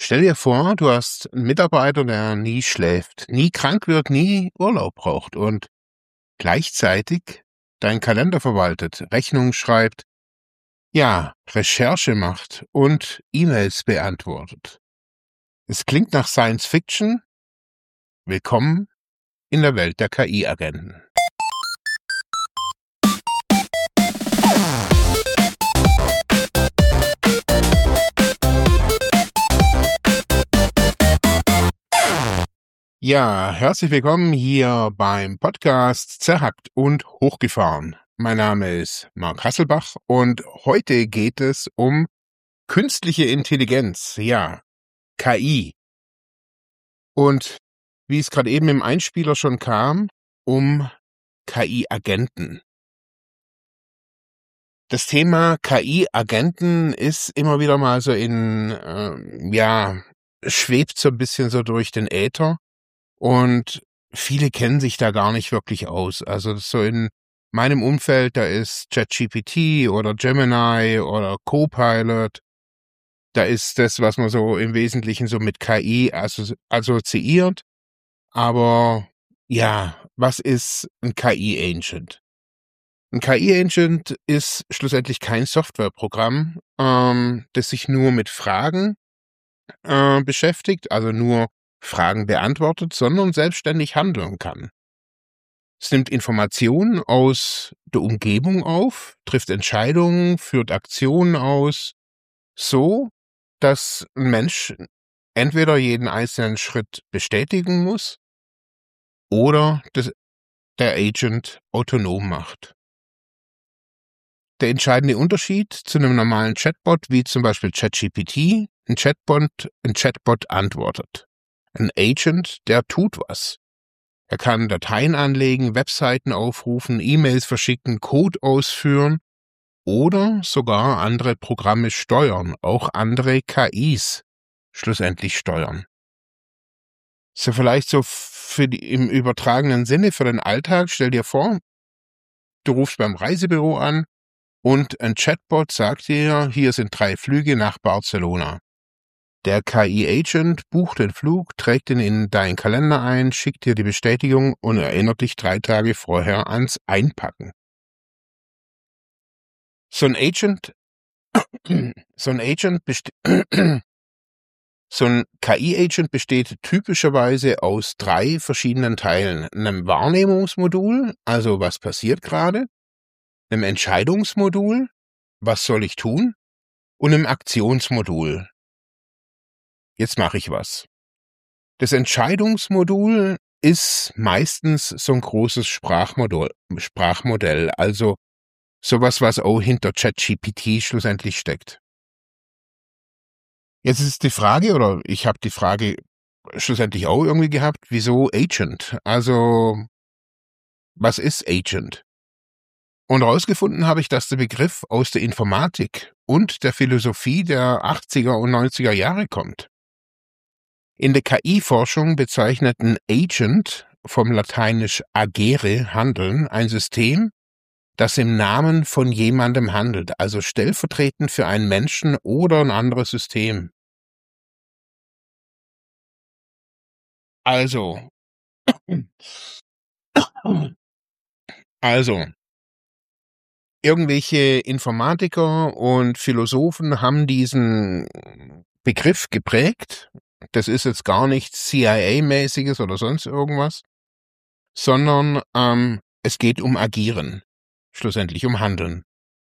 Stell dir vor, du hast einen Mitarbeiter, der nie schläft, nie krank wird, nie Urlaub braucht und gleichzeitig deinen Kalender verwaltet, Rechnungen schreibt, ja, Recherche macht und E-Mails beantwortet. Es klingt nach Science Fiction. Willkommen in der Welt der KI-Agenten. Ja, herzlich willkommen hier beim Podcast Zerhackt und Hochgefahren. Mein Name ist Marc Hasselbach und heute geht es um künstliche Intelligenz, ja, KI. Und wie es gerade eben im Einspieler schon kam, um KI-Agenten. Das Thema KI-Agenten ist immer wieder mal so schwebt so ein bisschen so durch den Äther. Und viele kennen sich da gar nicht wirklich aus. Also so in meinem Umfeld, da ist ChatGPT oder Gemini oder Copilot. Da ist das, was man so im Wesentlichen so mit KI assoziiert. Aber ja, was ist ein KI-Agent? Ein KI-Agent ist schlussendlich kein Softwareprogramm, das sich nur mit Fragen beschäftigt, also nur Fragen beantwortet, sondern selbstständig handeln kann. Es nimmt Informationen aus der Umgebung auf, trifft Entscheidungen, führt Aktionen aus, so dass ein Mensch entweder jeden einzelnen Schritt bestätigen muss oder der Agent autonom macht. Der entscheidende Unterschied zu einem normalen Chatbot, wie zum Beispiel ChatGPT, ein Chatbot antwortet. Ein Agent, der tut was. Er kann Dateien anlegen, Webseiten aufrufen, E-Mails verschicken, Code ausführen oder sogar andere Programme steuern, auch andere KIs schlussendlich steuern. So vielleicht so im übertragenen Sinne für den Alltag, stell dir vor, du rufst beim Reisebüro an und ein Chatbot sagt dir, hier sind 3 Flüge nach Barcelona. Der KI-Agent bucht den Flug, trägt ihn in deinen Kalender ein, schickt dir die Bestätigung und erinnert dich 3 Tage vorher ans Einpacken. So ein KI-Agent besteht typischerweise aus 3 verschiedenen Teilen. Einem Wahrnehmungsmodul, also was passiert gerade, einem Entscheidungsmodul, was soll ich tun, und einem Aktionsmodul. Jetzt mache ich was. Das Entscheidungsmodul ist meistens so ein großes Sprachmodell, also sowas, was auch hinter ChatGPT schlussendlich steckt. Jetzt ist die Frage, oder ich habe die Frage schlussendlich auch irgendwie gehabt, wieso Agent? Also, was ist Agent? Und herausgefunden habe ich, dass der Begriff aus der Informatik und der Philosophie der 80er und 90er Jahre kommt. In der KI-Forschung bezeichnet ein Agent, vom Lateinisch agere, handeln, ein System, das im Namen von jemandem handelt, also stellvertretend für einen Menschen oder ein anderes System. Also, irgendwelche Informatiker und Philosophen haben diesen Begriff geprägt. Das ist jetzt gar nichts CIA-mäßiges oder sonst irgendwas, sondern es geht um Agieren, schlussendlich um Handeln.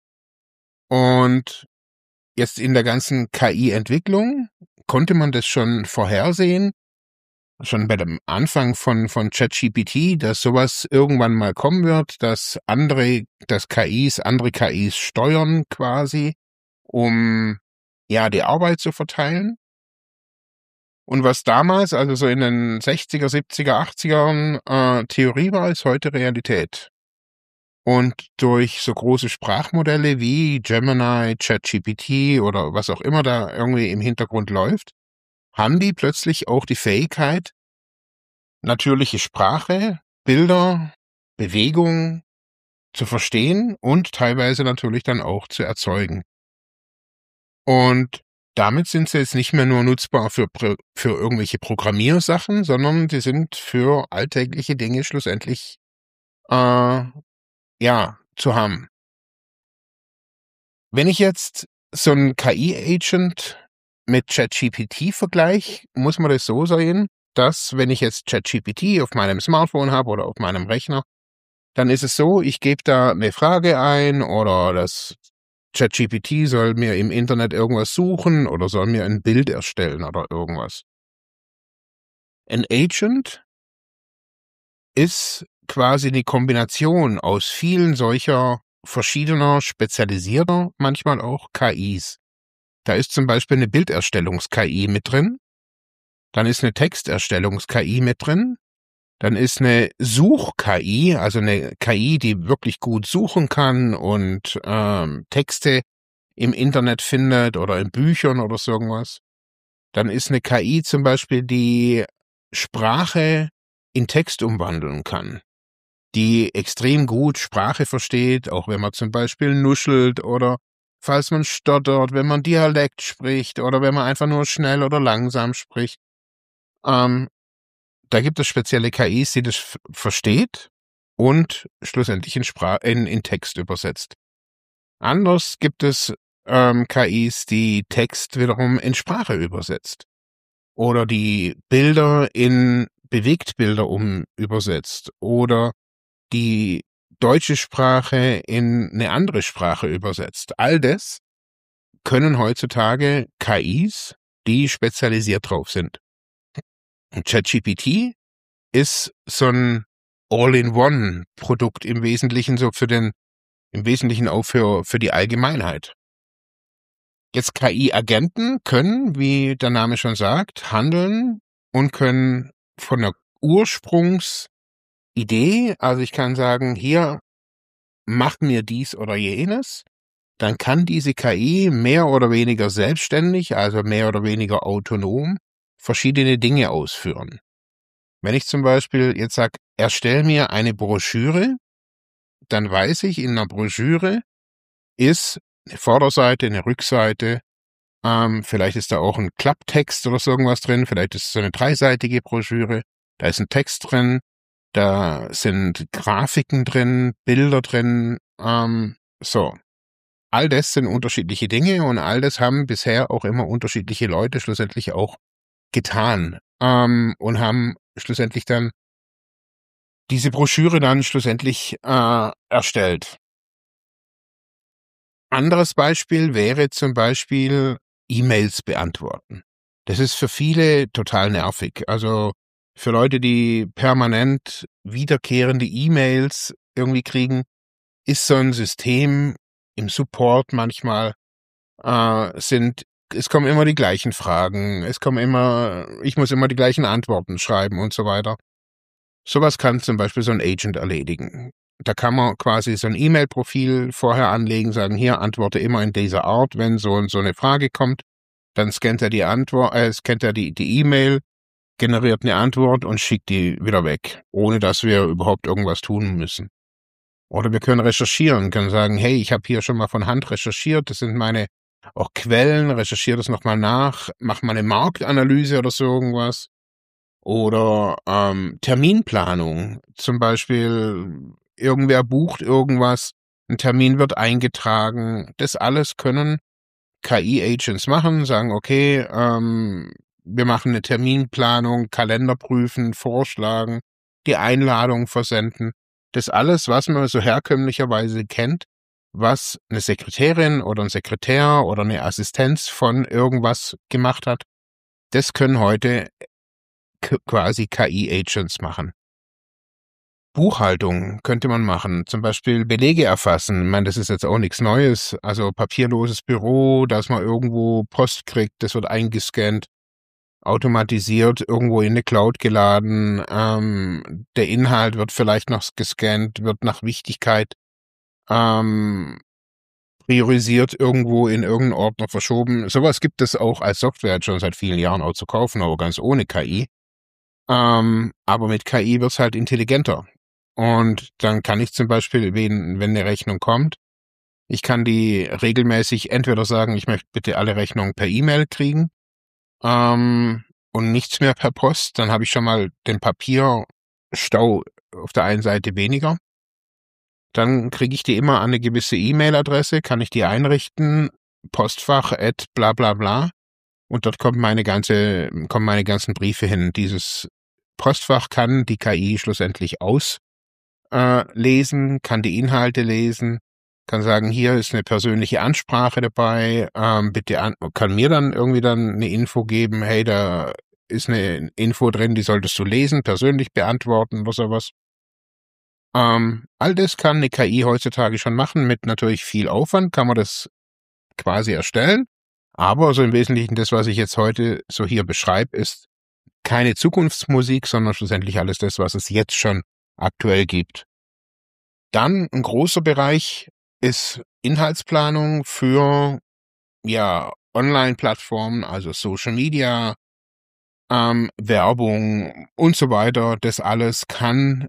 Und jetzt in der ganzen KI-Entwicklung konnte man das schon vorhersehen, schon bei dem Anfang von ChatGPT, dass sowas irgendwann mal kommen wird, dass KIs andere KIs steuern quasi, um ja die Arbeit zu verteilen. Und was damals, also so in den 60er, 70er, 80ern Theorie war, ist heute Realität. Und durch so große Sprachmodelle wie Gemini, ChatGPT oder was auch immer da irgendwie im Hintergrund läuft, haben die plötzlich auch die Fähigkeit, natürliche Sprache, Bilder, Bewegung zu verstehen und teilweise natürlich dann auch zu erzeugen. Und damit sind sie jetzt nicht mehr nur nutzbar für irgendwelche Programmiersachen, sondern die sind für alltägliche Dinge schlussendlich zu haben. Wenn ich jetzt so 'n KI-Agent mit ChatGPT vergleiche, muss man das so sehen, dass, wenn ich jetzt ChatGPT auf meinem Smartphone habe oder auf meinem Rechner, dann ist es so, ich gebe da eine Frage ein oder das ChatGPT soll mir im Internet irgendwas suchen oder soll mir ein Bild erstellen oder irgendwas. Ein Agent ist quasi eine Kombination aus vielen solcher verschiedener, spezialisierter, manchmal auch KIs. Da ist zum Beispiel eine Bilderstellungs-KI mit drin, dann ist eine Texterstellungs-KI mit drin, dann ist eine Such-KI, also eine KI, die wirklich gut suchen kann und Texte im Internet findet oder in Büchern oder so irgendwas. Dann ist eine KI zum Beispiel, die Sprache in Text umwandeln kann, die extrem gut Sprache versteht, auch wenn man zum Beispiel nuschelt oder falls man stottert, wenn man Dialekt spricht oder wenn man einfach nur schnell oder langsam spricht. Da gibt es spezielle KIs, die das versteht und schlussendlich in Text übersetzt. Anders gibt es KIs, die Text wiederum in Sprache übersetzt oder die Bilder in Bewegtbilder übersetzt oder die deutsche Sprache in eine andere Sprache übersetzt. All das können heutzutage KIs, die spezialisiert drauf sind. Und ChatGPT ist so ein All-in-One-Produkt im Wesentlichen im Wesentlichen auch für die Allgemeinheit. Jetzt KI-Agenten können, wie der Name schon sagt, handeln und können von der Ursprungsidee, also ich kann sagen, hier, mach mir dies oder jenes, dann kann diese KI mehr oder weniger selbstständig, also mehr oder weniger autonom, verschiedene Dinge ausführen. Wenn ich zum Beispiel jetzt sage, erstell mir eine Broschüre, dann weiß ich, in einer Broschüre ist eine Vorderseite, eine Rückseite, vielleicht ist da auch ein Klapptext oder so irgendwas drin, vielleicht ist es so eine dreiseitige Broschüre, da ist ein Text drin, da sind Grafiken drin, Bilder drin, so. All das sind unterschiedliche Dinge und all das haben bisher auch immer unterschiedliche Leute schlussendlich auch getan, und haben schlussendlich dann diese Broschüre dann schlussendlich erstellt. Anderes Beispiel wäre zum Beispiel E-Mails beantworten. Das ist für viele total nervig. Also für Leute, die permanent wiederkehrende E-Mails irgendwie kriegen, ist so ein System im Support manchmal, es kommen immer die gleichen Fragen, ich muss immer die gleichen Antworten schreiben und so weiter. Sowas kann zum Beispiel so ein Agent erledigen. Da kann man quasi so ein E-Mail-Profil vorher anlegen, sagen, hier, antworte immer in dieser Art, wenn so und so eine Frage kommt. Dann scannt er die E-Mail, generiert eine Antwort und schickt die wieder weg, ohne dass wir überhaupt irgendwas tun müssen. Oder wir können recherchieren, können sagen, hey, ich habe hier schon mal von Hand recherchiert, das sind meine auch Quellen, recherchiere das nochmal nach, mach mal eine Marktanalyse oder so irgendwas. Oder Terminplanung. Zum Beispiel, irgendwer bucht irgendwas, ein Termin wird eingetragen. Das alles können KI-Agents machen, sagen, okay, wir machen eine Terminplanung, Kalender prüfen, vorschlagen, die Einladung versenden. Das alles, was man so herkömmlicherweise kennt, was eine Sekretärin oder ein Sekretär oder eine Assistenz von irgendwas gemacht hat, das können heute quasi KI-Agents machen. Buchhaltung könnte man machen, zum Beispiel Belege erfassen. Ich meine, das ist jetzt auch nichts Neues. Also papierloses Büro, dass man irgendwo Post kriegt, das wird eingescannt, automatisiert, irgendwo in eine Cloud geladen. Der Inhalt wird vielleicht noch gescannt, wird nach Wichtigkeit priorisiert, irgendwo in irgendeinen Ordner verschoben. Sowas gibt es auch als Software schon seit vielen Jahren auch zu kaufen, aber ganz ohne KI. Aber mit KI wird's halt intelligenter. Und dann kann ich zum Beispiel, wenn eine Rechnung kommt, Ich kann die regelmäßig entweder sagen, ich möchte bitte alle Rechnungen per E-Mail kriegen, und nichts mehr per Post. Dann habe ich schon mal den Papierstau auf der einen Seite weniger. Dann kriege ich die immer an eine gewisse E-Mail-Adresse, kann ich die einrichten, Postfach @ bla bla bla. Und dort kommen meine ganzen Briefe hin. Dieses Postfach kann die KI schlussendlich lesen, kann die Inhalte lesen, kann sagen, hier ist eine persönliche Ansprache dabei, kann mir dann irgendwie dann eine Info geben, hey, da ist eine Info drin, die solltest du lesen, persönlich beantworten oder sowas. All das kann eine KI heutzutage schon machen, mit natürlich viel Aufwand kann man das quasi erstellen. Aber so im Wesentlichen das, was ich jetzt heute so hier beschreibe, ist keine Zukunftsmusik, sondern schlussendlich alles das, was es jetzt schon aktuell gibt. Dann ein großer Bereich ist Inhaltsplanung für, Online-Plattformen, also Social Media, Werbung und so weiter. Das alles kann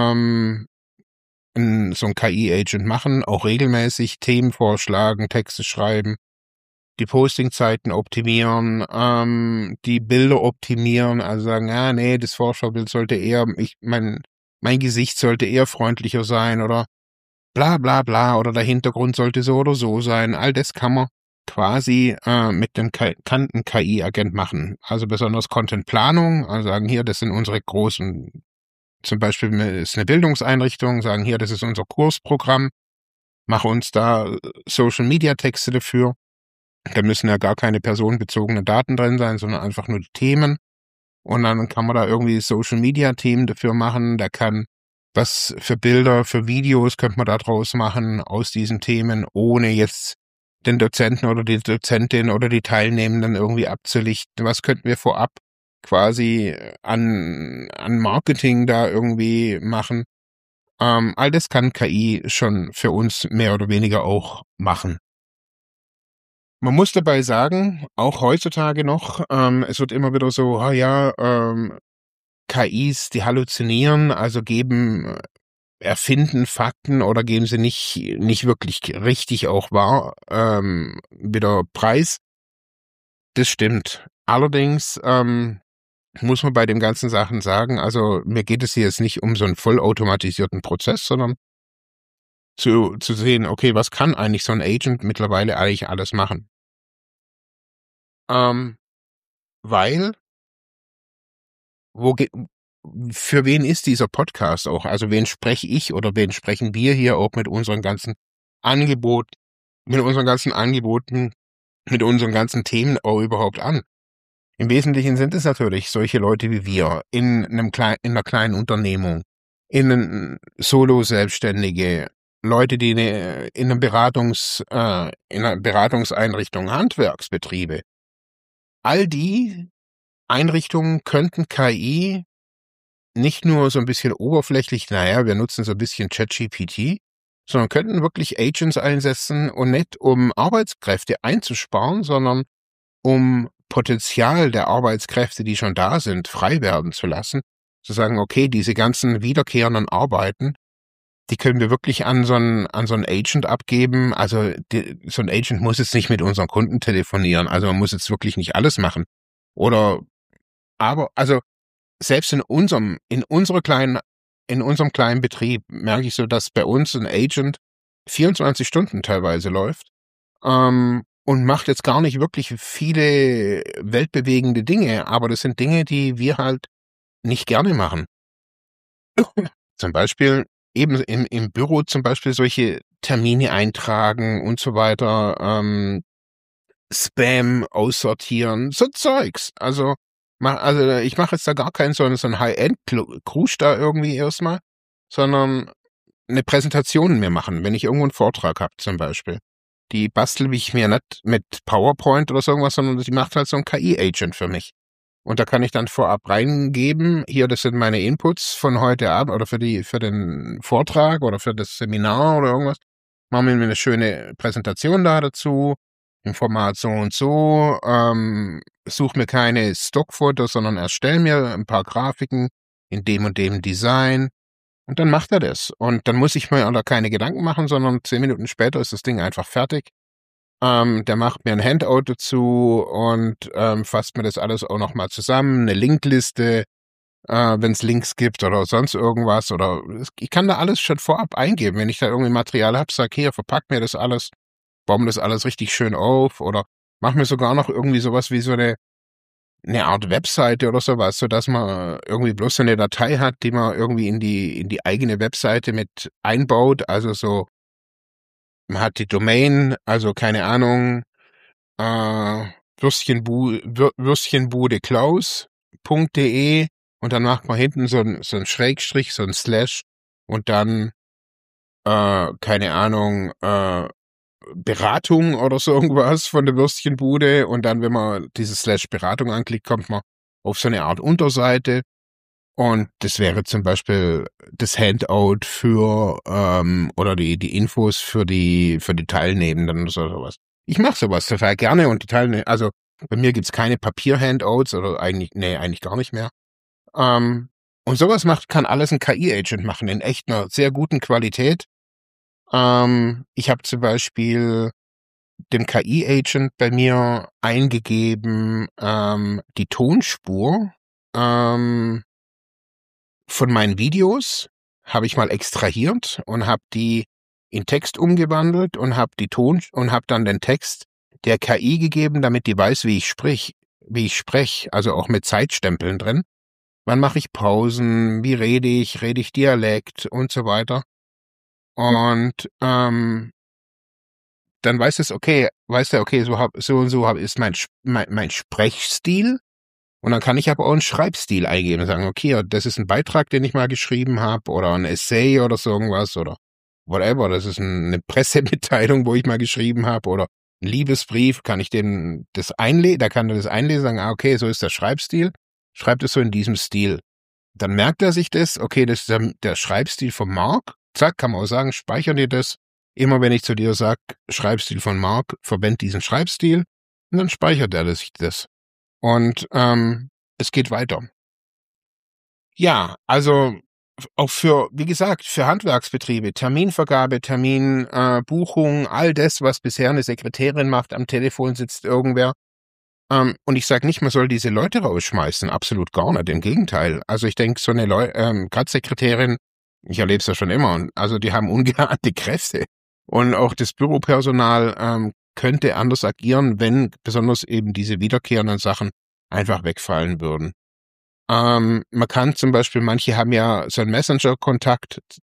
so ein KI-Agent machen, auch regelmäßig Themen vorschlagen, Texte schreiben, die Postingzeiten optimieren, die Bilder optimieren, also sagen, nee, das Vorschaubild sollte eher, mein Gesicht sollte eher freundlicher sein oder bla bla bla oder der Hintergrund sollte so oder so sein. All das kann man quasi mit dem kann ein KI-Agent machen. Also besonders Contentplanung, also sagen hier, das sind unsere großen, zum Beispiel ist eine Bildungseinrichtung, sagen hier, das ist unser Kursprogramm, mach uns da Social-Media-Texte dafür. Da müssen ja gar keine personenbezogenen Daten drin sein, sondern einfach nur die Themen. Und dann kann man da irgendwie Social-Media-Themen dafür machen. Da kann was für Bilder, für Videos könnte man da draus machen aus diesen Themen, ohne jetzt den Dozenten oder die Dozentin oder die Teilnehmenden irgendwie abzulichten. Was könnten wir vorab quasi an Marketing da irgendwie machen? All das kann KI schon für uns mehr oder weniger auch machen. Man muss dabei sagen, auch heutzutage noch, es wird immer wieder so, KIs, die halluzinieren, also erfinden Fakten oder geben sie nicht wirklich richtig auch wahr, wieder preis. Das stimmt. Allerdings muss man bei den ganzen Sachen sagen, also mir geht es hier jetzt nicht um so einen vollautomatisierten Prozess, sondern zu sehen, okay, was kann eigentlich so ein Agent mittlerweile eigentlich alles machen? Weil Wo ge für wen ist dieser Podcast auch? Also, wen spreche ich oder wen sprechen wir hier auch mit unseren ganzen Angebot mit unseren ganzen Angeboten, mit unseren ganzen Themen auch überhaupt an? Im Wesentlichen sind es natürlich solche Leute wie wir in 'ner kleinen Unternehmung, Solo-Selbstständige, Leute, die in 'ner Beratungseinrichtung, Handwerksbetriebe. All die Einrichtungen könnten KI nicht nur so ein bisschen oberflächlich, wir nutzen so ein bisschen ChatGPT, sondern könnten wirklich Agents einsetzen und nicht um Arbeitskräfte einzusparen, sondern um Potenzial der Arbeitskräfte, die schon da sind, frei werden zu lassen. Zu sagen: „Okay, diese ganzen wiederkehrenden Arbeiten, die können wir wirklich an so 'n Agent abgeben." Also, so ein Agent muss jetzt nicht mit unseren Kunden telefonieren, also, man muss jetzt wirklich nicht alles machen. Oder aber also selbst in unserem kleinen Betrieb merke ich so, dass bei uns ein Agent 24 Stunden teilweise läuft, und macht jetzt gar nicht wirklich viele weltbewegende Dinge, aber das sind Dinge, die wir halt nicht gerne machen. Zum Beispiel eben im Büro zum Beispiel solche Termine eintragen und so weiter, Spam aussortieren, so Zeugs. Also ich mache jetzt da gar keinen so 'n High-End Krusch da irgendwie erstmal, sondern eine Präsentation mir machen, wenn ich irgendwo einen Vortrag habe zum Beispiel. Die bastel ich mir nicht mit PowerPoint oder so irgendwas, sondern die macht halt so ein KI-Agent für mich. Und da kann ich dann vorab reingeben: „Hier, das sind meine Inputs von heute Abend oder für den Vortrag oder für das Seminar oder irgendwas. Mach mir 'ne schöne Präsentation da dazu im Format so und so, suche mir keine Stockfotos, sondern erstelle mir ein paar Grafiken in dem und dem Design." Und dann macht er das. Und dann muss ich mir da keine Gedanken machen, sondern 10 Minuten später ist das Ding einfach fertig. Der macht mir ein Handout dazu und fasst mir das alles auch nochmal zusammen, eine Linkliste, wenn es Links gibt oder sonst irgendwas. Oder ich kann da alles schon vorab eingeben. Wenn ich da irgendwie Material habe, sag hier, verpack mir das alles, baue mir das alles richtig schön auf oder mach mir sogar noch irgendwie sowas wie so eine Art Webseite oder sowas, sodass man irgendwie bloß so eine Datei hat, die man irgendwie in die eigene Webseite mit einbaut. Also so, man hat die Domain, also keine Ahnung, Würstchenbude.klaus.de und dann macht man hinten so ein Schrägstrich, so ein Slash und dann, keine Ahnung, Beratung oder so irgendwas von der Würstchenbude und dann, wenn man dieses Slash Beratung anklickt, kommt man auf so eine Art Unterseite und das wäre zum Beispiel das Handout für oder die Infos für die Teilnehmenden oder sowas. Ich mache sowas total gerne und die Teilnehmer, also bei mir gibt's keine Papier-Handouts oder eigentlich gar nicht mehr. Und sowas kann alles ein KI-Agent machen in echt einer sehr guten Qualität. Ich habe zum Beispiel dem KI-Agent bei mir eingegeben, die Tonspur von meinen Videos habe ich mal extrahiert und habe die in Text umgewandelt und habe dann den Text der KI gegeben, damit die weiß, wie ich spreche, also auch mit Zeitstempeln drin. Wann mache ich Pausen? Wie rede ich? Rede ich Dialekt und so weiter? Und dann weißt du, okay, so und so ist mein Sprechstil. Und dann kann ich aber auch einen Schreibstil eingeben und sagen, okay, das ist ein Beitrag, den ich mal geschrieben habe oder ein Essay oder so irgendwas oder whatever. Das ist eine Pressemitteilung, wo ich mal geschrieben habe oder ein Liebesbrief, kann ich da kann er das einlesen, sagen, okay, so ist der Schreibstil, schreibt es so in diesem Stil. Dann merkt er sich das, okay, das ist der Schreibstil von Mark. Zack, kann man auch sagen, speichern dir das. Immer wenn ich zu dir sage, Schreibstil von Mark, verwend diesen Schreibstil. Und dann speichert er sich das. Und es geht weiter. Ja, also auch wie gesagt, für Handwerksbetriebe, Terminvergabe, Buchung, all das, was bisher eine Sekretärin macht, am Telefon sitzt irgendwer. Und ich sage nicht, man soll diese Leute rausschmeißen, absolut gar nicht, im Gegenteil. Also ich denke, so eine gerade Sekretärin, ich erlebe es ja schon immer, also die haben ungeahnte Kräfte. Und auch das Büropersonal könnte anders agieren, wenn besonders eben diese wiederkehrenden Sachen einfach wegfallen würden. Man kann zum Beispiel, manche haben ja so einen Messenger-Kontakt,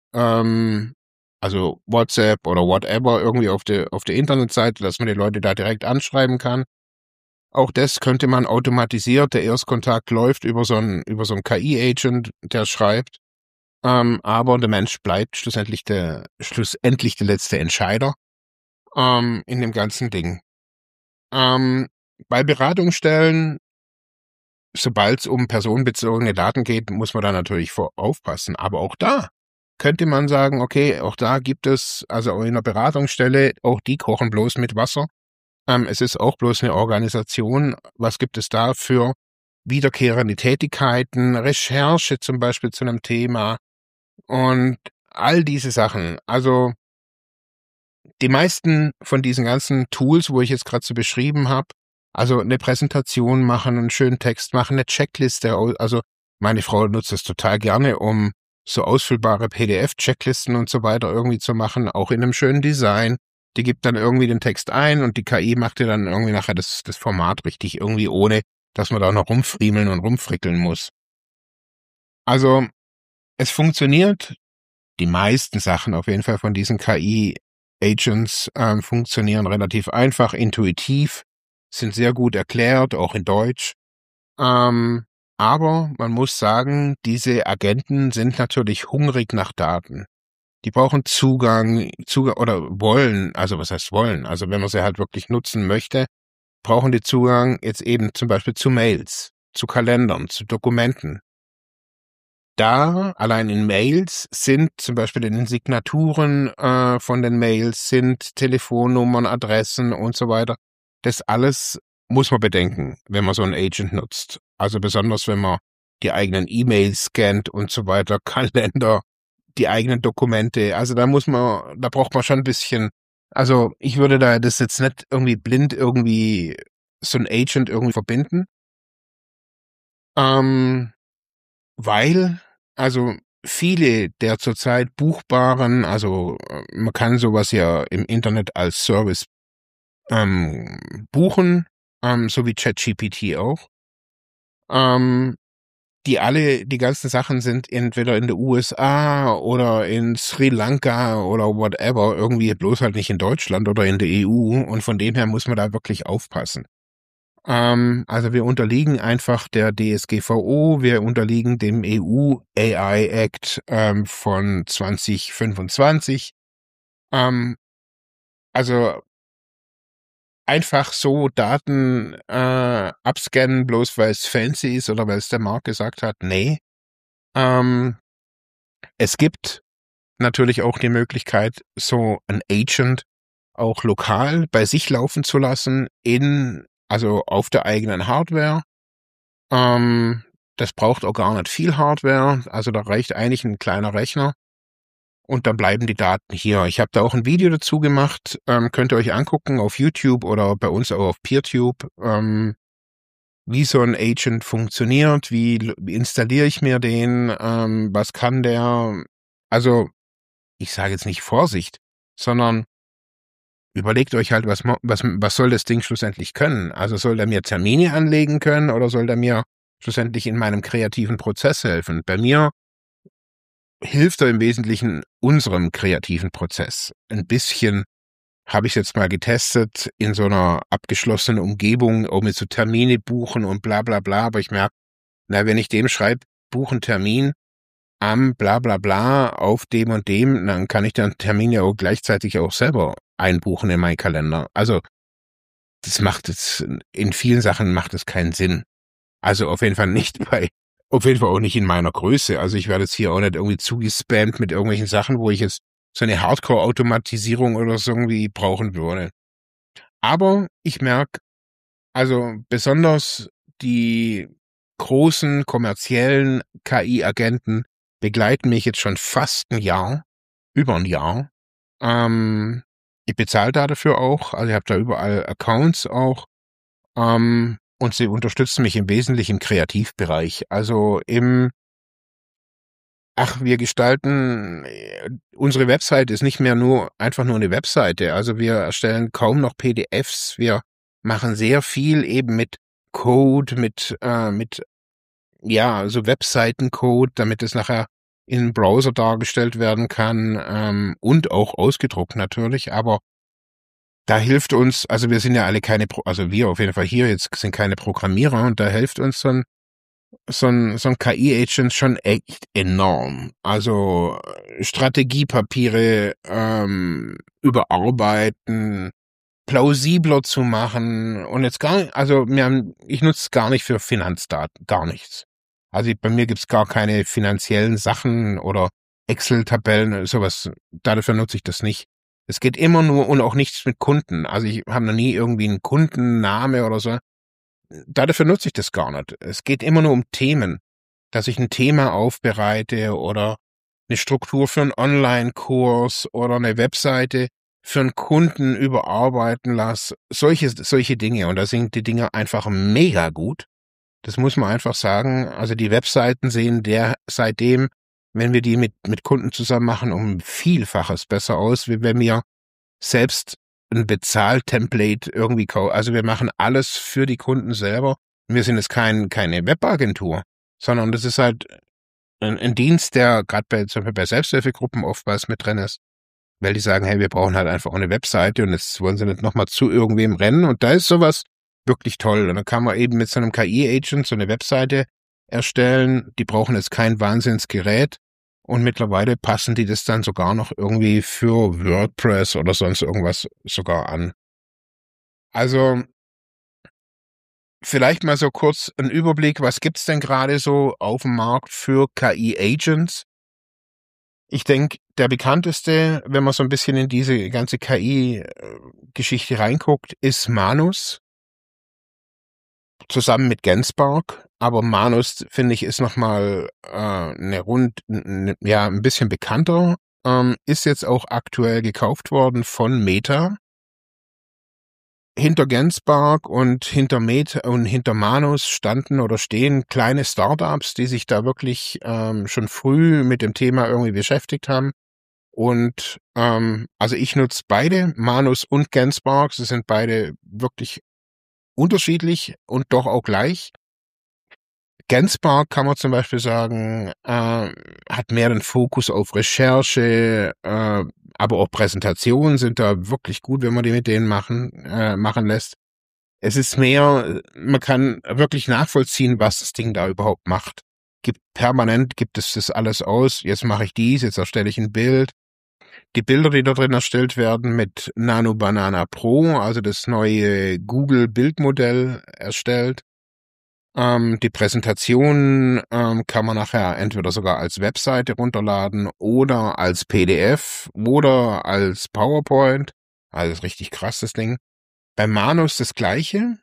also WhatsApp oder whatever, irgendwie auf der Internetseite, dass man die Leute da direkt anschreiben kann. Auch das könnte man automatisiert, der Erstkontakt läuft über so einen KI-Agent, der schreibt, aber der Mensch bleibt schlussendlich der letzte Entscheider in dem ganzen Ding. Bei Beratungsstellen, sobald es um personenbezogene Daten geht, muss man da natürlich aufpassen. Aber auch da könnte man sagen, okay, auch da gibt es, also auch in einer Beratungsstelle, auch die kochen bloß mit Wasser. Es ist auch bloß eine Organisation. Was gibt es da für wiederkehrende Tätigkeiten, Recherche zum Beispiel zu einem Thema und all diese Sachen. Also die meisten von diesen ganzen Tools, wo ich jetzt gerade so beschrieben habe, also eine Präsentation machen, einen schönen Text machen, eine Checkliste. Also meine Frau nutzt es total gerne, um so ausfüllbare PDF-Checklisten und so weiter irgendwie zu machen, auch in einem schönen Design. Die gibt dann irgendwie den Text ein und die KI macht dir dann irgendwie nachher das Format richtig, irgendwie ohne, dass man da noch rumfriemeln und rumfrickeln muss. Also es funktioniert. Die meisten Sachen auf jeden Fall von diesen KI-Agents funktionieren relativ einfach, intuitiv, sind sehr gut erklärt, auch in Deutsch. Aber man muss sagen, diese Agenten sind natürlich hungrig nach Daten. Die brauchen Zugang oder wollen, also was heißt wollen? Also wenn man sie halt wirklich nutzen möchte, brauchen die Zugang jetzt eben zum Beispiel zu Mails, zu Kalendern, zu Dokumenten. Da, allein in Mails, sind zum Beispiel in den Signaturen von den Mails, sind Telefonnummern, Adressen und so weiter. Das alles muss man bedenken, wenn man so einen Agent nutzt. Also besonders, wenn man die eigenen E-Mails scannt und so weiter, Kalender, die eigenen Dokumente. Also da braucht man schon ein bisschen, also ich würde da das jetzt nicht irgendwie blind irgendwie so ein Agent irgendwie verbinden. Weil, also viele der zurzeit buchbaren, also man kann sowas ja im Internet als Service buchen, so wie ChatGPT auch. Die ganzen Sachen sind entweder in den USA oder in Sri Lanka oder whatever, irgendwie bloß halt nicht in Deutschland oder in der EU, und von dem her muss man da wirklich aufpassen. Also wir unterliegen einfach der DSGVO, wir unterliegen dem EU AI Act von 2025. Also einfach so Daten abscannen, bloß weil es fancy ist oder weil es der Markt gesagt hat, nee. Es gibt natürlich auch die Möglichkeit, so ein Agent auch lokal bei sich laufen zu lassen, also auf der eigenen Hardware. Das braucht auch gar nicht viel Hardware, also da reicht eigentlich ein kleiner Rechner und dann bleiben die Daten hier. Ich habe da auch ein Video dazu gemacht, könnt ihr euch angucken auf YouTube oder bei uns auch auf PeerTube, wie so ein Agent funktioniert, wie installiere ich mir den, was kann der, also ich sage jetzt nicht Vorsicht, sondern überlegt euch halt, was soll das Ding schlussendlich können? Also soll der mir Termine anlegen können oder soll der mir schlussendlich in meinem kreativen Prozess helfen? Bei mir hilft er im Wesentlichen unserem kreativen Prozess. Ein bisschen habe ich jetzt mal getestet in so einer abgeschlossenen Umgebung, auch mit so Termine buchen und bla bla bla, aber ich merke, wenn ich dem schreibe, buchen Termin am bla bla bla auf dem und dem, dann kann ich den Termin ja auch gleichzeitig auch selber einbuchen in meinen Kalender. Also das macht jetzt, in vielen Sachen macht es keinen Sinn. Also auf jeden Fall nicht auf jeden Fall auch nicht in meiner Größe. Also ich werde jetzt hier auch nicht irgendwie zugespammt mit irgendwelchen Sachen, wo ich jetzt so eine Hardcore-Automatisierung oder so irgendwie brauchen würde. Aber ich merke, also besonders die großen kommerziellen KI-Agenten begleiten mich jetzt schon fast über ein Jahr. Ich bezahle da dafür auch, also ich habe da überall Accounts auch, und sie unterstützen mich im Wesentlichen im Kreativbereich. Also wir gestalten, unsere Website ist nicht mehr einfach nur eine Webseite. Also wir erstellen kaum noch PDFs. Wir machen sehr viel eben mit Code, mit so Webseitencode, damit es nachher in Browser dargestellt werden kann, und auch ausgedruckt natürlich. Aber da hilft uns, also wir sind ja alle also wir auf jeden Fall hier jetzt sind keine Programmierer, und da hilft uns so ein KI-Agent schon echt enorm. Also Strategiepapiere überarbeiten, plausibler zu machen, und jetzt ich nutze es gar nicht für Finanzdaten, gar nichts. Also bei mir gibt's gar keine finanziellen Sachen oder Excel-Tabellen, sowas. Dafür nutze ich das nicht. Es geht immer nur, und auch nichts mit Kunden. Also ich habe noch nie irgendwie einen Kundenname oder so. Dafür nutze ich das gar nicht. Es geht immer nur um Themen, dass ich ein Thema aufbereite oder eine Struktur für einen Online-Kurs oder eine Webseite für einen Kunden überarbeiten lasse. Solche Dinge. Und da sind die Dinge einfach mega gut. Das muss man einfach sagen. Also die Webseiten sehen seitdem, wenn wir die mit Kunden zusammen machen, um Vielfaches besser aus, wie wenn wir selbst ein Bezahltemplate irgendwie kaufen. Also wir machen alles für die Kunden selber. Wir sind jetzt keine Webagentur, sondern das ist halt ein Dienst, der gerade zum Beispiel bei Selbsthilfegruppen oftmals mit drin ist, weil die sagen, hey, wir brauchen halt einfach auch eine Webseite, und jetzt wollen sie nicht nochmal zu irgendwem rennen, und da ist sowas wirklich toll. Und dann kann man eben mit so einem KI-Agent so eine Webseite erstellen. Die brauchen jetzt kein Wahnsinnsgerät, und mittlerweile passen die das dann sogar noch irgendwie für WordPress oder sonst irgendwas sogar an. Also vielleicht mal so kurz ein Überblick, was gibt's denn gerade so auf dem Markt für KI-Agents? Ich denke, der bekannteste, wenn man so ein bisschen in diese ganze KI-Geschichte reinguckt, ist Manus zusammen mit Genspark. Aber Manus, finde ich, ist nochmal ein bisschen bekannter. Ist jetzt auch aktuell gekauft worden von Meta. Hinter Genspark und hinter Meta und hinter Manus standen oder stehen kleine Startups, die sich da wirklich schon früh mit dem Thema irgendwie beschäftigt haben. Und also ich nutze beide, Manus und Genspark. Sie sind beide wirklich unterschiedlich und doch auch gleich. Genspark kann man zum Beispiel sagen, hat mehr den Fokus auf Recherche, aber auch Präsentationen sind da wirklich gut, wenn man die mit denen machen lässt. Es ist mehr, man kann wirklich nachvollziehen, was das Ding da überhaupt macht. Permanent gibt es das alles aus. Jetzt mache ich dies, jetzt erstelle ich ein Bild. Die Bilder, die da drin erstellt werden mit Nano Banana Pro, also das neue Google Bildmodell erstellt. Die Präsentation kann man nachher entweder sogar als Webseite runterladen oder als PDF oder als PowerPoint. Also ist richtig krass, das Ding. Bei Manus das Gleiche.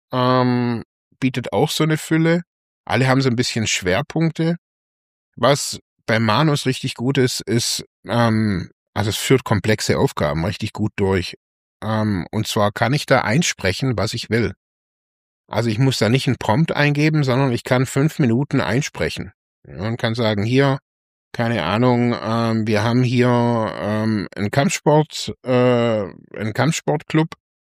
Bietet auch so eine Fülle. Alle haben so ein bisschen Schwerpunkte. Was bei Manus richtig gut ist, also es führt komplexe Aufgaben richtig gut durch. Und zwar kann ich da einsprechen, was ich will. Also ich muss da nicht einen Prompt eingeben, sondern ich kann 5 Minuten einsprechen. Ja, und kann sagen, hier, keine Ahnung, wir haben hier einen Kampfsportclub.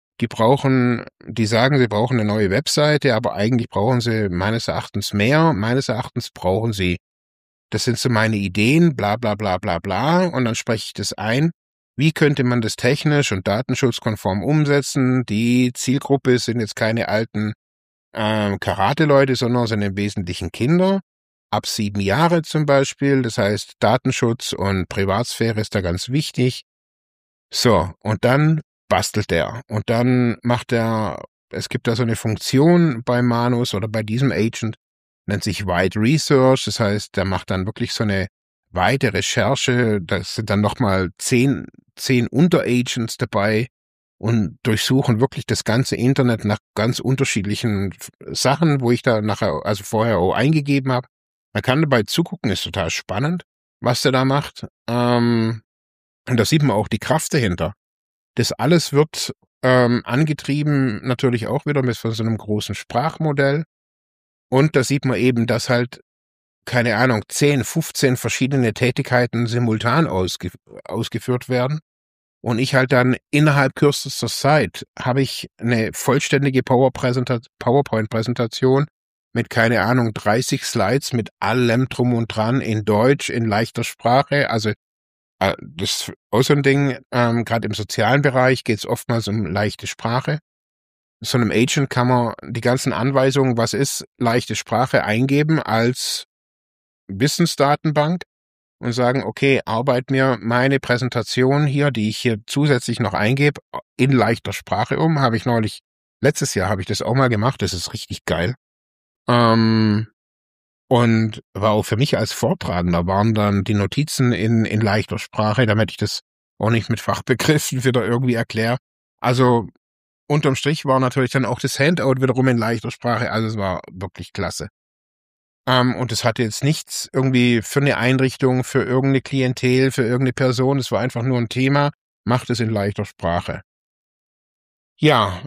Die sagen, sie brauchen eine neue Webseite, aber eigentlich brauchen sie meines Erachtens mehr. Meines Erachtens brauchen sie, das sind so meine Ideen, bla bla bla bla bla. Und dann spreche ich das ein. Wie könnte man das technisch und datenschutzkonform umsetzen? Die Zielgruppe sind jetzt keine alten Karate-Leute, sondern sind im Wesentlichen Kinder, ab 7 Jahre zum Beispiel. Das heißt, Datenschutz und Privatsphäre ist da ganz wichtig. So, und dann bastelt er. Und dann es gibt da so eine Funktion bei Manus oder bei diesem Agent, nennt sich Wide Research. Das heißt, der macht dann wirklich so eine weite Recherche. Da sind dann nochmal 10 Unteragents dabei und durchsuchen wirklich das ganze Internet nach ganz unterschiedlichen Sachen, wo ich da nachher, also vorher auch eingegeben habe. Man kann dabei zugucken, ist total spannend, was der da macht. Und da sieht man auch die Kraft dahinter. Das alles wird angetrieben natürlich auch wieder mit so einem großen Sprachmodell. Und da sieht man eben, dass halt, keine Ahnung, 10, 15 verschiedene Tätigkeiten simultan ausgeführt werden. Und ich halt dann innerhalb kürzester Zeit habe ich eine vollständige PowerPoint-Präsentation mit, keine Ahnung, 30 Slides mit allem drum und dran in Deutsch, in leichter Sprache. Also das ist auch so ein Ding, gerade im sozialen Bereich geht es oftmals um leichte Sprache. So einem Agent kann man die ganzen Anweisungen, was ist leichte Sprache, eingeben als Wissensdatenbank und sagen, okay, arbeit mir meine Präsentation hier, die ich hier zusätzlich noch eingebe, in leichter Sprache um. Letztes Jahr habe ich das auch mal gemacht, das ist richtig geil. Und war auch für mich als Vortragender, waren dann die Notizen in leichter Sprache, damit ich das auch nicht mit Fachbegriffen wieder irgendwie erkläre. Also unterm Strich war natürlich dann auch das Handout wiederum in leichter Sprache, also es war wirklich klasse. Und es hatte jetzt nichts irgendwie für eine Einrichtung, für irgendeine Klientel, für irgendeine Person. Es war einfach nur ein Thema. Macht es in leichter Sprache. Ja,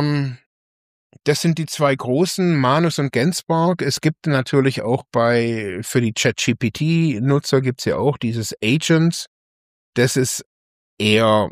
das sind die 2 großen, Manus und Genspark. Es gibt natürlich auch für die ChatGPT-Nutzer gibt's ja auch dieses Agents. Das ist eher,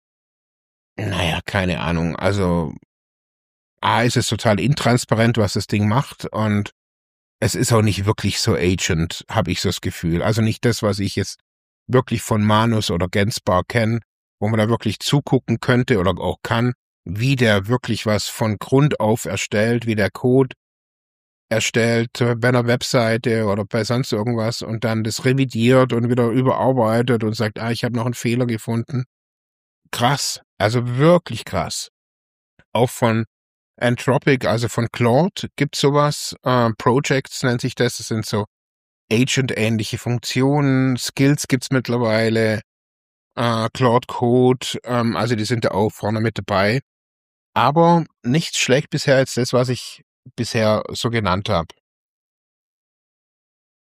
naja, keine Ahnung. Also, ist es total intransparent, was das Ding macht und es ist auch nicht wirklich so Agent, habe ich so das Gefühl. Also nicht das, was ich jetzt wirklich von Manus oder Genspark kenne, wo man da wirklich zugucken könnte oder auch kann, wie der wirklich was von Grund auf erstellt, wie der Code erstellt bei einer Webseite oder bei sonst irgendwas und dann das revidiert und wieder überarbeitet und sagt, ich habe noch einen Fehler gefunden. Krass, also wirklich krass. Auch von Anthropic, also von Claude, gibt's sowas. Projects nennt sich das. Das sind so Agent-ähnliche Funktionen. Skills gibt's mittlerweile. Claude Code, also die sind da auch vorne mit dabei. Aber nichts schlägt bisher als das, was ich bisher so genannt habe.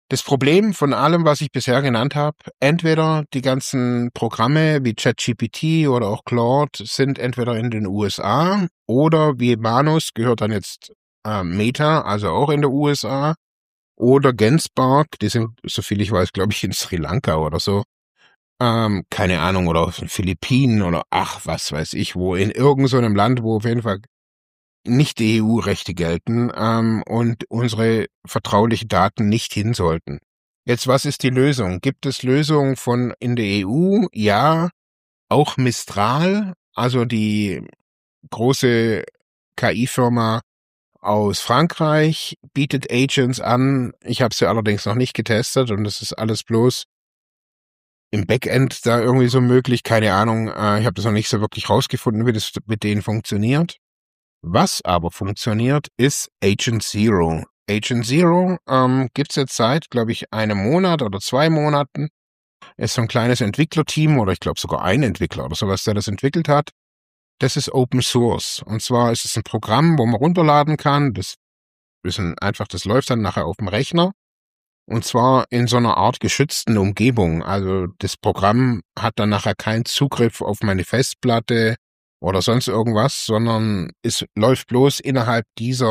Das Problem von allem, was ich bisher genannt habe, entweder die ganzen Programme wie ChatGPT oder auch Claude sind entweder in den USA oder wie Manus gehört dann jetzt Meta, also auch in den USA, oder Genspark, die sind, soviel ich weiß, glaube ich, in Sri Lanka oder so. Keine Ahnung, oder auf den Philippinen oder ach, was weiß ich wo, in irgend so einem Land, wo auf jeden Fall nicht die EU-Rechte gelten und unsere vertraulichen Daten nicht hin sollten. Jetzt, was ist die Lösung? Gibt es Lösungen von in der EU? Ja, auch Mistral, also die große KI-Firma aus Frankreich, bietet Agents an. Ich habe sie allerdings noch nicht getestet und das ist alles bloß im Backend da irgendwie so möglich. Keine Ahnung, ich habe das noch nicht so wirklich rausgefunden, wie das mit denen funktioniert. Was aber funktioniert, ist Agent Zero. Agent Zero gibt's jetzt seit, glaube ich, einem Monat oder 2 Monaten. Ist so ein kleines Entwicklerteam oder ich glaube sogar ein Entwickler oder sowas, der das entwickelt hat. Das ist Open Source. Und zwar ist es ein Programm, wo man runterladen kann. Das läuft dann nachher auf dem Rechner. Und zwar in so einer Art geschützten Umgebung. Also das Programm hat dann nachher keinen Zugriff auf meine Festplatte oder sonst irgendwas, sondern es läuft bloß innerhalb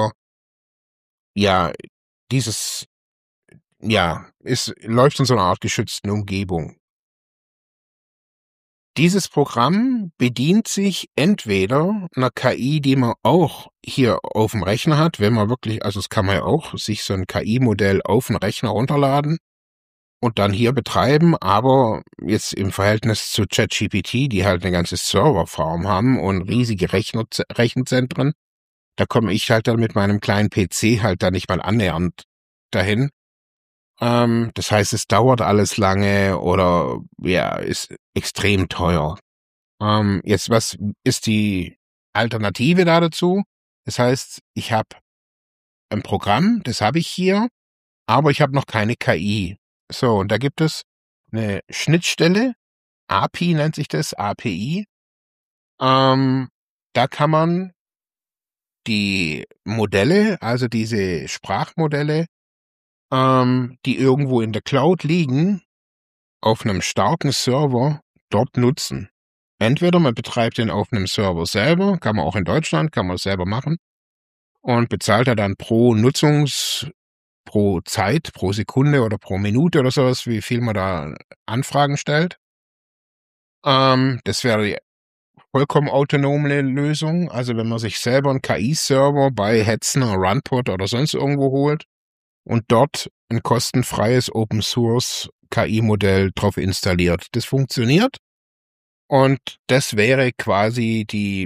es läuft in so einer Art geschützten Umgebung. Dieses Programm bedient sich entweder einer KI, die man auch hier auf dem Rechner hat, wenn man wirklich, also das kann man ja auch, sich so ein KI-Modell auf den Rechner runterladen und dann hier betreiben, aber jetzt im Verhältnis zu ChatGPT, die halt eine ganze Serverfarm haben und riesige Rechenzentren, da komme ich halt dann mit meinem kleinen PC halt da nicht mal annähernd dahin. Das heißt, es dauert alles lange oder ja, ist extrem teuer. Jetzt, was ist die Alternative da dazu? Das heißt, ich habe ein Programm, das habe ich hier, aber ich habe noch keine KI. So, und da gibt es eine Schnittstelle, API nennt sich das, API. Da kann man die Modelle, also diese Sprachmodelle, die irgendwo in der Cloud liegen, auf einem starken Server dort nutzen. Entweder man betreibt den auf einem Server selber, kann man auch in Deutschland, kann man es selber machen und bezahlt er dann pro Zeit, pro Sekunde oder pro Minute oder sowas, wie viel man da Anfragen stellt. Das wäre die vollkommen autonome Lösung. Also wenn man sich selber einen KI-Server bei Hetzner, Runpod oder sonst irgendwo holt und dort ein kostenfreies Open-Source KI-Modell drauf installiert. Das funktioniert und das wäre quasi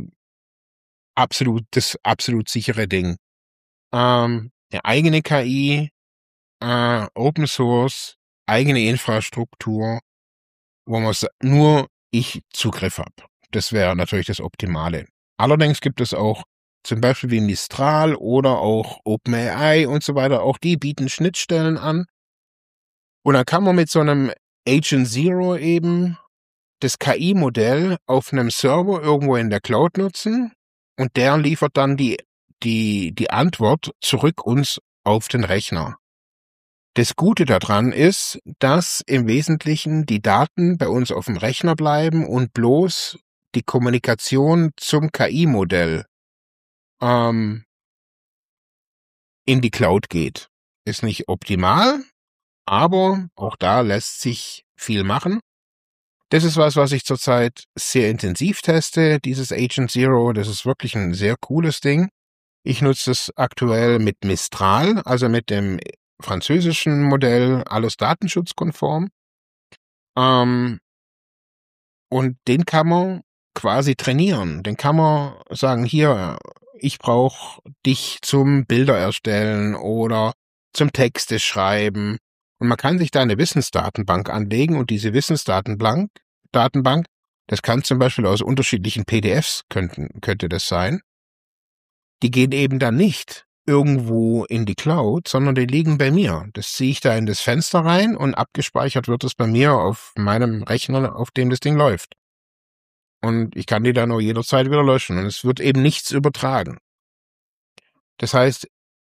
das absolut sichere Ding. Eine eigene KI, Open Source, eigene Infrastruktur, wo man nur ich Zugriff habe. Das wäre natürlich das Optimale. Allerdings gibt es auch zum Beispiel wie Mistral oder auch OpenAI und so weiter, auch die bieten Schnittstellen an. Und dann kann man mit so einem Agent Zero eben das KI-Modell auf einem Server irgendwo in der Cloud nutzen und der liefert dann die Antwort zurück uns auf den Rechner. Das Gute daran ist, dass im Wesentlichen die Daten bei uns auf dem Rechner bleiben und bloß die Kommunikation zum KI-Modell in die Cloud geht. Ist nicht optimal, aber auch da lässt sich viel machen. Das ist was ich zurzeit sehr intensiv teste, dieses Agent Zero. Das ist wirklich ein sehr cooles Ding. Ich nutze es aktuell mit Mistral, also mit dem französischen Modell, alles datenschutzkonform. Und den kann man quasi trainieren. Den kann man sagen, hier, ich brauche dich zum Bilder erstellen oder zum Texte schreiben. Und man kann sich da eine Wissensdatenbank anlegen und diese Wissensdatenbank, das kann zum Beispiel aus unterschiedlichen PDFs könnte das sein. Die gehen eben dann nicht irgendwo in die Cloud, sondern die liegen bei mir. Das ziehe ich da in das Fenster rein und abgespeichert wird es bei mir auf meinem Rechner, auf dem das Ding läuft. Und ich kann die dann auch jederzeit wieder löschen und es wird eben nichts übertragen. Das heißt,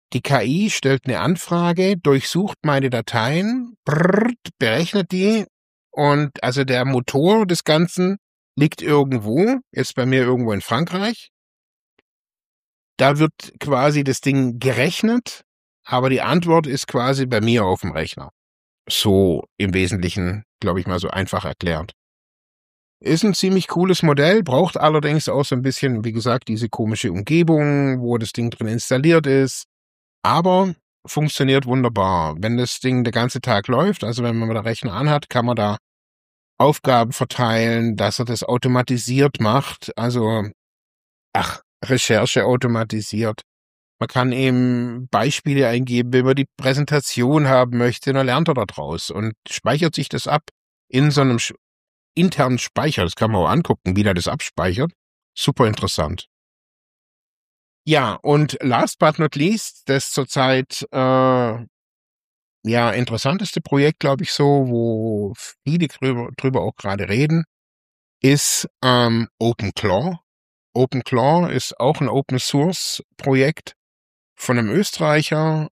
Die KI stellt eine Anfrage, durchsucht meine Dateien, berechnet die und also der Motor des Ganzen liegt irgendwo, jetzt bei mir irgendwo in Frankreich. Da wird quasi das Ding gerechnet, aber die Antwort ist quasi bei mir auf dem Rechner. So im Wesentlichen, glaube ich mal, so einfach erklärt. Ist ein ziemlich cooles Modell, braucht allerdings auch so ein bisschen, wie gesagt, diese komische Umgebung, wo das Ding drin installiert ist. Aber funktioniert wunderbar. Wenn das Ding den ganzen Tag läuft, also wenn man den Rechner anhat, kann man da Aufgaben verteilen, dass er das automatisiert macht. Also, Recherche automatisiert. Man kann eben Beispiele eingeben, wie man die Präsentation haben möchte, und dann lernt er da draus und speichert sich das ab in so einem internen Speicher. Das kann man auch angucken, wie der das abspeichert. Super interessant. Ja, und last but not least, das zurzeit interessanteste Projekt, glaube ich, so, wo viele drüber auch gerade reden, ist OpenClaw. OpenClaw ist auch ein Open-Source-Projekt von einem Österreicher.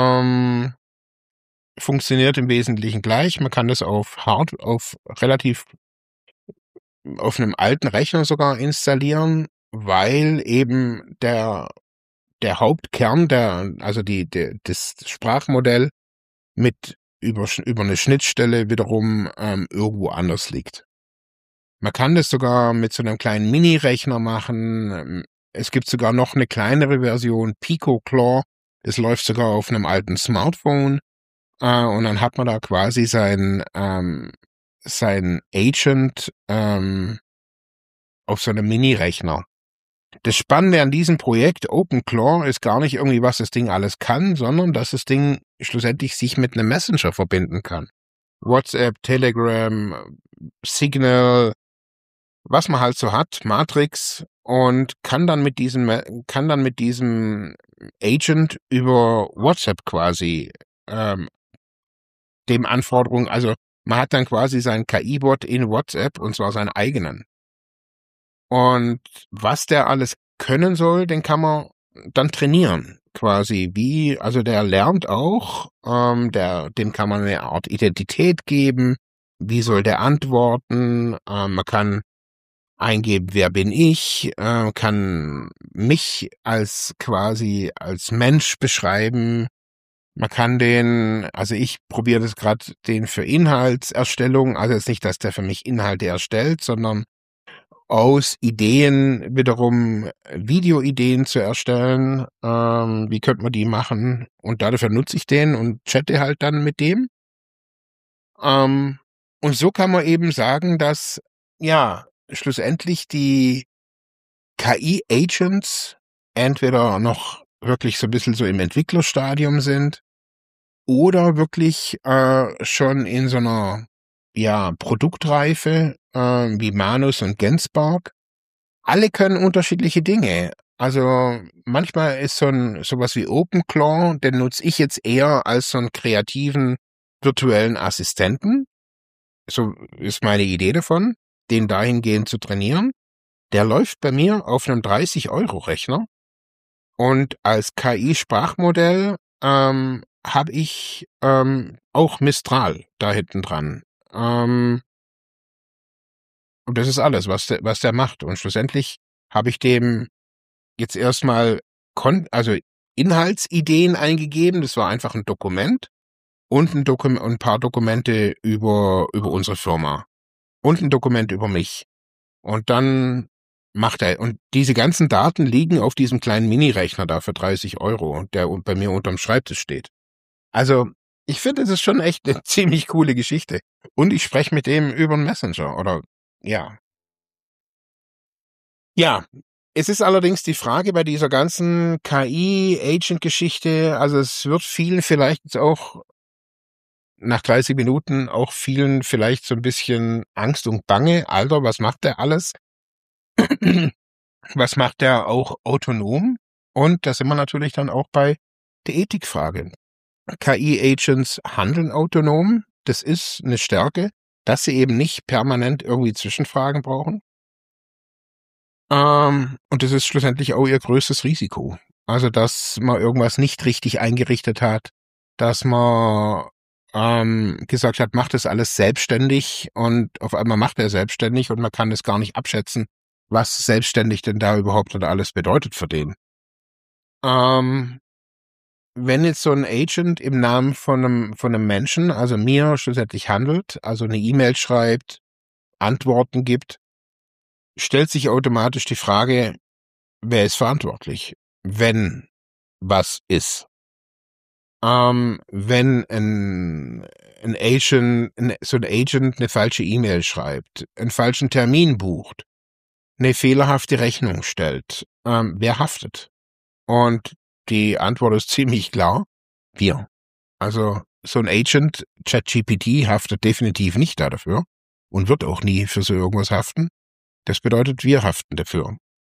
Funktioniert im Wesentlichen gleich. Man kann das auf einem alten Rechner sogar installieren, weil eben der Hauptkern, das Sprachmodell mit über eine Schnittstelle wiederum irgendwo anders liegt. Man kann das sogar mit so einem kleinen Mini-Rechner machen. Es gibt sogar noch eine kleinere Version, PicoClaw. Das läuft sogar auf einem alten Smartphone. Und dann hat man da quasi sein Agent auf so einem Mini-Rechner. Das Spannende an diesem Projekt OpenClaw ist gar nicht irgendwie, was das Ding alles kann, sondern dass das Ding schlussendlich sich mit einem Messenger verbinden kann. WhatsApp, Telegram, Signal, was man halt so hat, Matrix, und kann dann mit diesem Agent über WhatsApp quasi dem Anforderungen, also man hat dann quasi seinen KI-Bot in WhatsApp, und zwar seinen eigenen. Und was der alles können soll, den kann man dann trainieren, quasi also der lernt auch, dem kann man eine Art Identität geben, wie soll der antworten, man kann eingeben, wer bin ich, kann mich als Mensch beschreiben. Man kann also ich probiere das gerade, den für Inhaltserstellung, also jetzt nicht, dass der für mich Inhalte erstellt, sondern aus Ideen wiederum Videoideen zu erstellen. Wie könnte man die machen? Und dafür nutze ich den und chatte halt dann mit dem. Und so kann man eben sagen, dass schlussendlich die KI-Agents entweder noch wirklich so ein bisschen so im Entwicklerstadium sind oder wirklich schon in so einer Produktreife wie Manus und Genspark. Alle können unterschiedliche Dinge. Also manchmal ist sowas wie OpenClaw, den nutze ich jetzt eher als so einen kreativen virtuellen Assistenten. So ist meine Idee davon, den dahingehend zu trainieren. Der läuft bei mir auf einem 30-Euro-Rechner und als KI-Sprachmodell habe ich auch Mistral da hinten dran. Und das ist alles, was der macht. Und schlussendlich habe ich dem jetzt erstmal Inhaltsideen eingegeben. Das war einfach ein Dokument und ein paar Dokumente über unsere Firma und ein Dokument über mich. Und dann macht er, und diese ganzen Daten liegen auf diesem kleinen Mini-Rechner da für 30 Euro, der bei mir unterm Schreibtisch steht. Also, ich finde, das ist schon echt eine ziemlich coole Geschichte. Und ich spreche mit dem über einen Messenger oder, ja. Ja, es ist allerdings die Frage bei dieser ganzen KI-Agent-Geschichte, also es wird vielen vielleicht jetzt auch nach 30 Minuten auch vielen vielleicht so ein bisschen Angst und Bange. Alter, was macht der alles? Was macht der auch autonom? Und da sind wir natürlich dann auch bei der Ethikfrage. KI-Agents handeln autonom. Das ist eine Stärke, dass sie eben nicht permanent irgendwie Zwischenfragen brauchen. Und das ist schlussendlich auch ihr größtes Risiko. Also, dass man irgendwas nicht richtig eingerichtet hat, dass man gesagt hat, macht das alles selbstständig und auf einmal macht er selbstständig und man kann das gar nicht abschätzen, was selbstständig denn da überhaupt dann alles bedeutet für den. Ähm, Wenn jetzt so ein Agent im Namen von einem Menschen, also mir schlussendlich handelt, also eine E-Mail schreibt, Antworten gibt, stellt sich automatisch die Frage, wer ist verantwortlich, wenn was ist? Wenn so ein Agent eine falsche E-Mail schreibt, einen falschen Termin bucht, eine fehlerhafte Rechnung stellt, wer haftet? Und die Antwort ist ziemlich klar: wir. Also, so ein Agent, ChatGPT, haftet definitiv nicht dafür und wird auch nie für so irgendwas haften. Das bedeutet, wir haften dafür.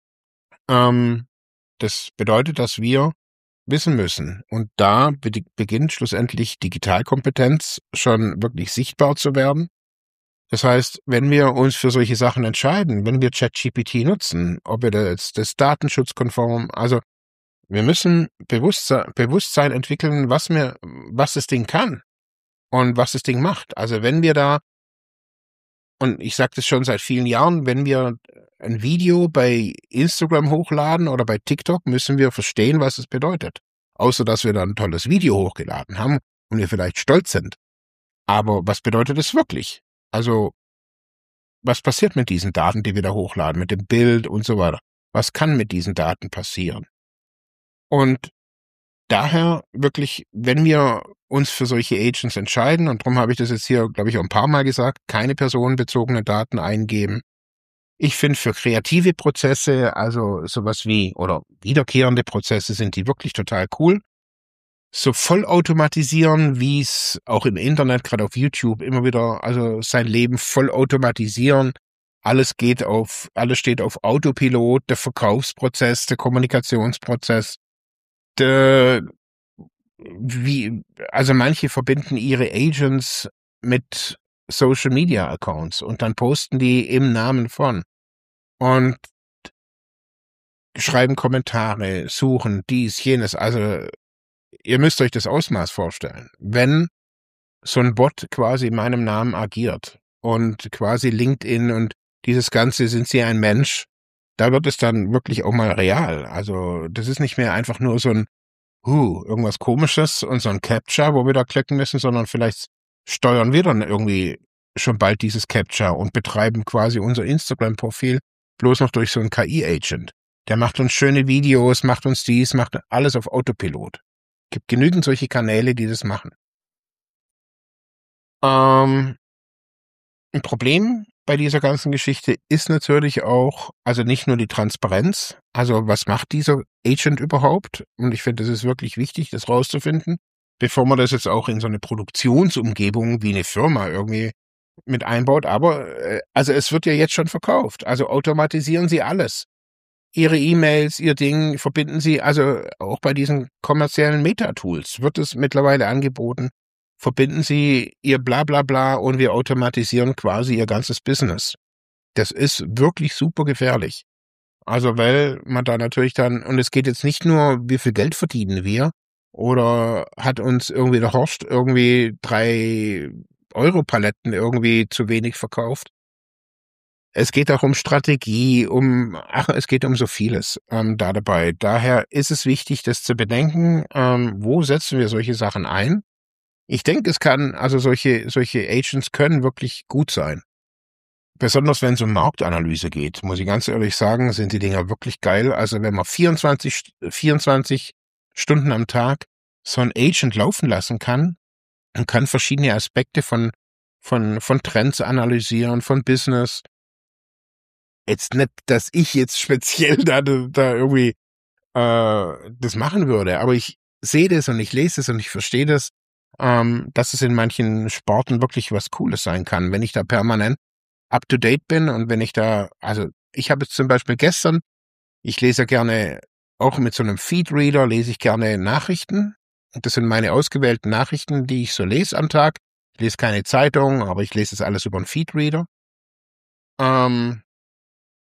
Das bedeutet, dass wir wissen müssen. Und da beginnt schlussendlich Digitalkompetenz schon wirklich sichtbar zu werden. Das heißt, wenn wir uns für solche Sachen entscheiden, wenn wir ChatGPT nutzen, ob wir das datenschutzkonform, also wir müssen Bewusstsein entwickeln, was das Ding kann und was das Ding macht. Also wenn wir da, und ich sage das schon seit vielen Jahren, wenn wir ein Video bei Instagram hochladen oder bei TikTok, müssen wir verstehen, was es bedeutet. Außer, dass wir da ein tolles Video hochgeladen haben und wir vielleicht stolz sind. Aber was bedeutet es wirklich? Also, was passiert mit diesen Daten, die wir da hochladen, mit dem Bild und so weiter? Was kann mit diesen Daten passieren? Und daher wirklich, wenn wir uns für solche Agents entscheiden, und darum habe ich das jetzt hier, glaube ich, auch ein paar Mal gesagt, keine personenbezogenen Daten eingeben. Ich finde, für kreative Prozesse, also sowas wie, oder wiederkehrende Prozesse, sind die wirklich total cool. So vollautomatisieren, wie es auch im Internet, gerade auf YouTube, immer wieder, also sein Leben vollautomatisieren. Alles steht auf Autopilot, der Verkaufsprozess, der Kommunikationsprozess, der, also manche verbinden ihre Agents mit Social Media Accounts und dann posten die im Namen von und schreiben Kommentare, suchen dies, jenes. Also ihr müsst euch das Ausmaß vorstellen. Wenn so ein Bot quasi in meinem Namen agiert und quasi LinkedIn und dieses Ganze, sind Sie ein Mensch, da wird es dann wirklich auch mal real. Also das ist nicht mehr einfach nur so ein irgendwas Komisches und so ein Captcha, wo wir da klicken müssen, sondern vielleicht steuern wir dann irgendwie schon bald dieses Captcha und betreiben quasi unser Instagram-Profil bloß noch durch so einen KI-Agent. Der macht uns schöne Videos, macht uns dies, macht alles auf Autopilot. Gibt genügend solche Kanäle, die das machen. Ein Problem bei dieser ganzen Geschichte ist natürlich auch, also nicht nur die Transparenz, also was macht dieser Agent überhaupt? Und ich finde, das ist wirklich wichtig, das rauszufinden, bevor man das jetzt auch in so eine Produktionsumgebung wie eine Firma irgendwie mit einbaut. Aber also es wird ja jetzt schon verkauft. Also automatisieren Sie alles. Ihre E-Mails, Ihr Ding, verbinden Sie, also auch bei diesen kommerziellen Meta-Tools wird es mittlerweile angeboten. Verbinden Sie Ihr Blablabla und wir automatisieren quasi Ihr ganzes Business. Das ist wirklich super gefährlich. Also weil man da natürlich dann, und es geht jetzt nicht nur, wie viel Geld verdienen wir, oder hat uns irgendwie der Horst irgendwie 3 Euro Paletten irgendwie zu wenig verkauft. Es geht auch um Strategie, es geht um so vieles da dabei. Daher ist es wichtig, das zu bedenken, wo setzen wir solche Sachen ein. Ich denke, also solche Agents können wirklich gut sein. Besonders wenn es um Marktanalyse geht, muss ich ganz ehrlich sagen, sind die Dinger wirklich geil. Also wenn man 24 Stunden am Tag so ein Agent laufen lassen kann und kann verschiedene Aspekte von Trends analysieren, von Business. Jetzt nicht, dass ich jetzt speziell da irgendwie das machen würde, aber ich sehe das und ich lese es und ich verstehe das, dass es in manchen Sporten wirklich was Cooles sein kann, wenn ich da permanent up to date bin und wenn ich da, also ich habe jetzt zum Beispiel gestern, ich lese ja gerne, auch mit so einem Feedreader lese ich gerne Nachrichten. Und das sind meine ausgewählten Nachrichten, die ich so lese am Tag. Ich lese keine Zeitung, aber ich lese das alles über einen Feedreader. Ähm,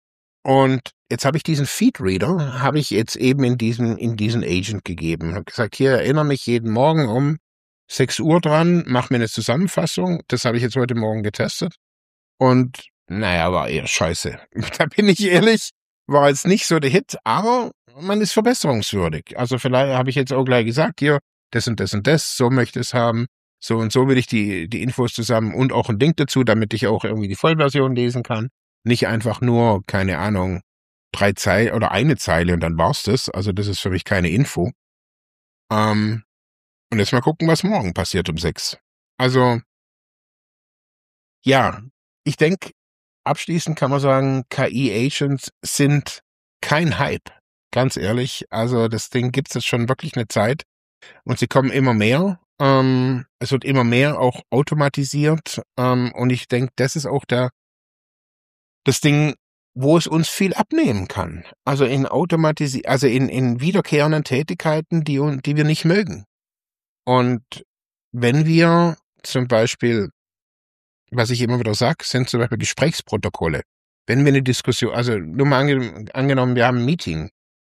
Und jetzt habe ich diesen Feedreader, habe ich jetzt eben in diesen Agent gegeben. Habe gesagt, hier, erinnere mich jeden Morgen um 6 Uhr dran, mach mir eine Zusammenfassung. Das habe ich jetzt heute Morgen getestet. Und naja, war eher scheiße. Da bin ich ehrlich, war jetzt nicht so der Hit, aber man ist verbesserungswürdig. Also vielleicht habe ich jetzt auch gleich gesagt, hier, das und das und das, so möchte ich es haben. So und so will ich die Infos zusammen und auch ein Link dazu, damit ich auch irgendwie die Vollversion lesen kann. Nicht einfach nur, keine Ahnung, 3 Zeilen oder eine Zeile und dann war's das. Also das ist für mich keine Info. Und jetzt mal gucken, was morgen passiert um 6. Also, ja, ich denke, abschließend kann man sagen, KI-Agents sind kein Hype. Ganz ehrlich. Also das Ding gibt's jetzt schon wirklich eine Zeit und sie kommen immer mehr. Es wird immer mehr auch automatisiert. Und ich denke, das ist auch das Ding, wo es uns viel abnehmen kann. Also in in wiederkehrenden Tätigkeiten, die wir nicht mögen. Und wenn wir zum Beispiel, was ich immer wieder sage, sind zum Beispiel Gesprächsprotokolle. Wenn wir eine Diskussion, also nur mal angenommen, wir haben ein Meeting.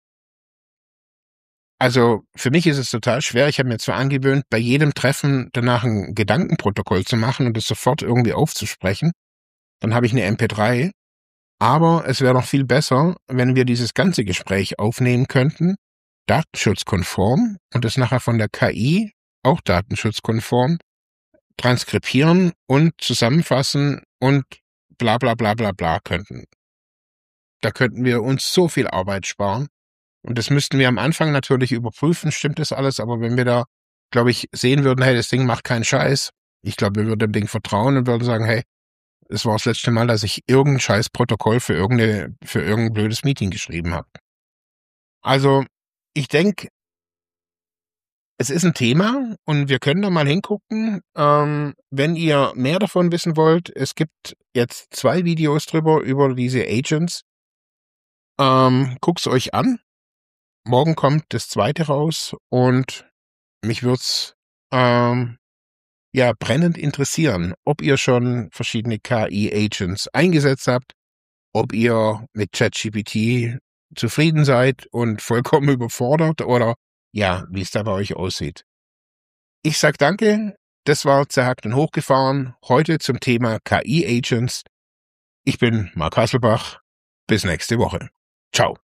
Also für mich ist es total schwer. Ich habe mir zwar angewöhnt, bei jedem Treffen danach ein Gedankenprotokoll zu machen und es sofort irgendwie aufzusprechen. Dann habe ich eine MP3. Aber es wäre noch viel besser, wenn wir dieses ganze Gespräch aufnehmen könnten, datenschutzkonform und es nachher von der KI, auch datenschutzkonform, transkribieren und zusammenfassen und bla bla bla bla bla könnten. Da könnten wir uns so viel Arbeit sparen. Und das müssten wir am Anfang natürlich überprüfen, stimmt das alles, aber wenn wir da, glaube ich, sehen würden, hey, das Ding macht keinen Scheiß, ich glaube, wir würden dem Ding vertrauen und würden sagen, hey, es war das letzte Mal, dass ich irgendein scheiß Protokoll für irgendein blödes Meeting geschrieben habe. Also, ich denke, es ist ein Thema und wir können da mal hingucken. Wenn ihr mehr davon wissen wollt, es gibt jetzt 2 Videos drüber, über diese Agents. Guckt's euch an. Morgen kommt das 2. raus und mich würd's brennend interessieren, ob ihr schon verschiedene KI-Agents eingesetzt habt, ob ihr mit ChatGPT zufrieden seid und vollkommen überfordert oder ja, wie es da bei euch aussieht. Ich sag danke, das war Zerhackt und Hochgefahren, heute zum Thema KI-Agents. Ich bin Mark Hasselbach, bis nächste Woche. Ciao.